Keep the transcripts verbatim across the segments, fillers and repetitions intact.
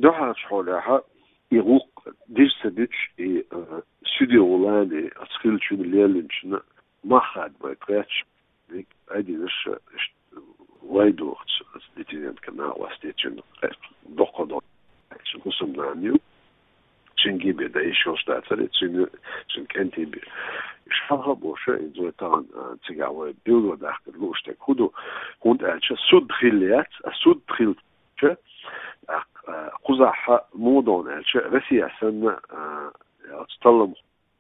دوحة حولها يروق ديش سبيتش إي سيدي أولاني أتخيل شو الليل إنشنا ما خاد ما يتغيرش ديك أدي نش وايد وقت استيتين كنا واستيتين دقة دقة شو قسم نانيو شنجي بيدا إيش وستاتر شن شن كنتي بي شفها بوشة إنزو تان تجاوي بيلو داخل لوشتك هدو هند ألش سود خليات السود خل ش قزح مودون ألش رسي أسن تطلم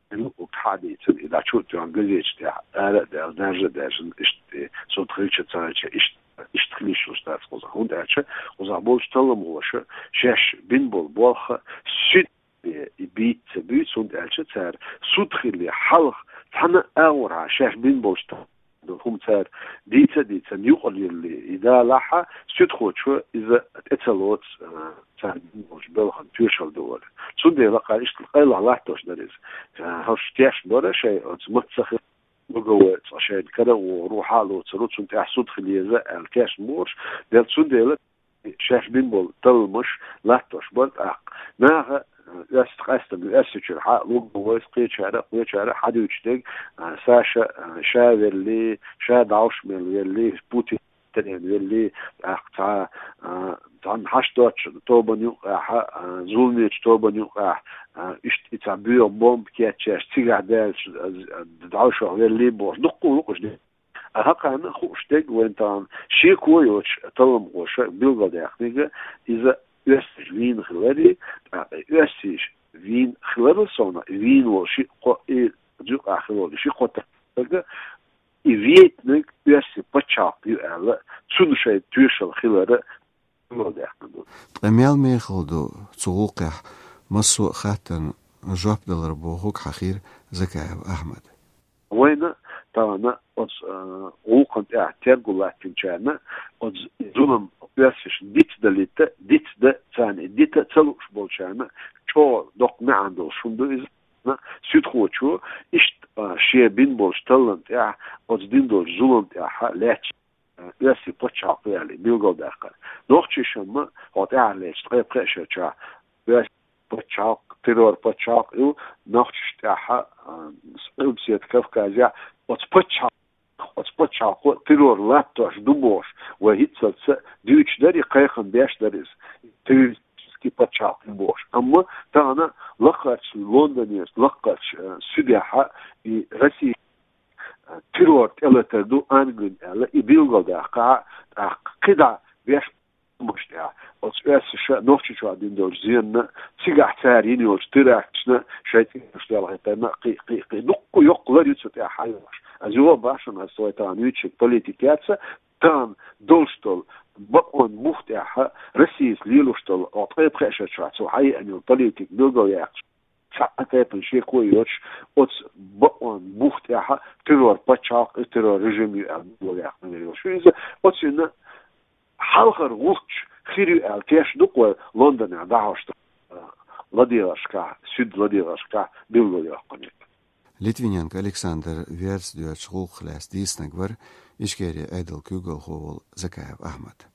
وكحديث إذا شو تان جزيج تاع ألا ده نرجع ده إيش سود خليش تانش إيش إيش تخليش وستات قزح هند ألش قزح بولش تطلم وش شاش بين بول بوخ سود بيت بيت سود ألش تار سود خلي حلق حنا أورع شاش بين بولش هم تار ديتا ديتا نيوقل يلي إذا لاحا سيدخل شو إذا اتلوت تار بين بولش بلخن تيوشل دول سود دي لقا إيش تلقى الله لاحتوش داريز هاش تياش دورة شيء متسخر بقوات عشان كده وروح على تروت سود أحسود خلي يزا الكاش مورش دل سود دي شاش بين بول تلمش لاحتوش بلت أق ناها يستقست بالأسج الحق لوج بويس قيت شارع قيت شارع حد يشتاق ساشا شاذ اللي شاد عوش من اللي بوتين تاني اللي أقطع عن حشتوش توبن يقع زولني توبن يقع إيش يتعبير بومب كياتش تيجع دالش دعوش اللي بوش دقوا لقش ده هكا أنا خوشتاق وأنت شيء كويش طلب وش بيلقى ده حقيقة إذا يستج فين خلالي يستج فين خلال صونا فين وشيء قا إيه جوك آخر شيء قطع تلقى يفيت نك يستج بتشاق يعلى شنو شيء تويشل خلاله ما ده يحمدون. أميال ميخلدو تسوقه مسوق خاتن جواب دلربوهك حخير زكاة أحمد. وين تانا أز وقت اعتراض الله كنجانا أز ظلم بيسش ديت دليت ديت ده ثاني ديت تلوش بولشانا شو دق ما عنده شندو إذا سيد خوشو إيش شيء بين بولش تلنت يا أز دين دول ظلم يا لاتش ياسي بتشاق يعني بيلقوا داخل نوختي شما هاد اعليش تقيب قيشة شا ياسي بتشاق تيرور بتشاق يو نوختي شتاحا سبسيت كفكازيا وتبتشاق وتبتشاق تيرور لاتوش دوبوش وهيتسلس ديوش داري قيخن بيش داريز تيرور بتشاق دوبوش أما تانا لقاتش لندنيس لقاتش سداحا رسي تيرور تلا تدو أنجن على يبيلغو ده قا قدع بيش مشتاع وتسأس شا نوفتي شو عدين دول زين تيجع تاريني وتراكتنا شايفين مشتاع لغاية قي قي قي نقو يقلر يتسوتي حيوش أزوا باشن هالسوي تان يتشك بوليتيكاتسا تان دولشتول بقون مفتاحها رسيس ليلوشتول أطيب خيشة شعتو حي أن البوليتيك بيلغو ياكش ساعتين شيء كويس أوتس بقون مفتاحة ترور بتشاق ترور رجيم يقول يا أخي شو إذا أوتس إنه حلقة وقتش خيري الكاش دقوا لندن عداوش لديراشكا سود لديراشكا بيلو يا أخي ليتوينيانك ألكسندر فيرس دوتش روخ لاس ديسنغور إشكيري أيدل كوغل هول زكايف أحمد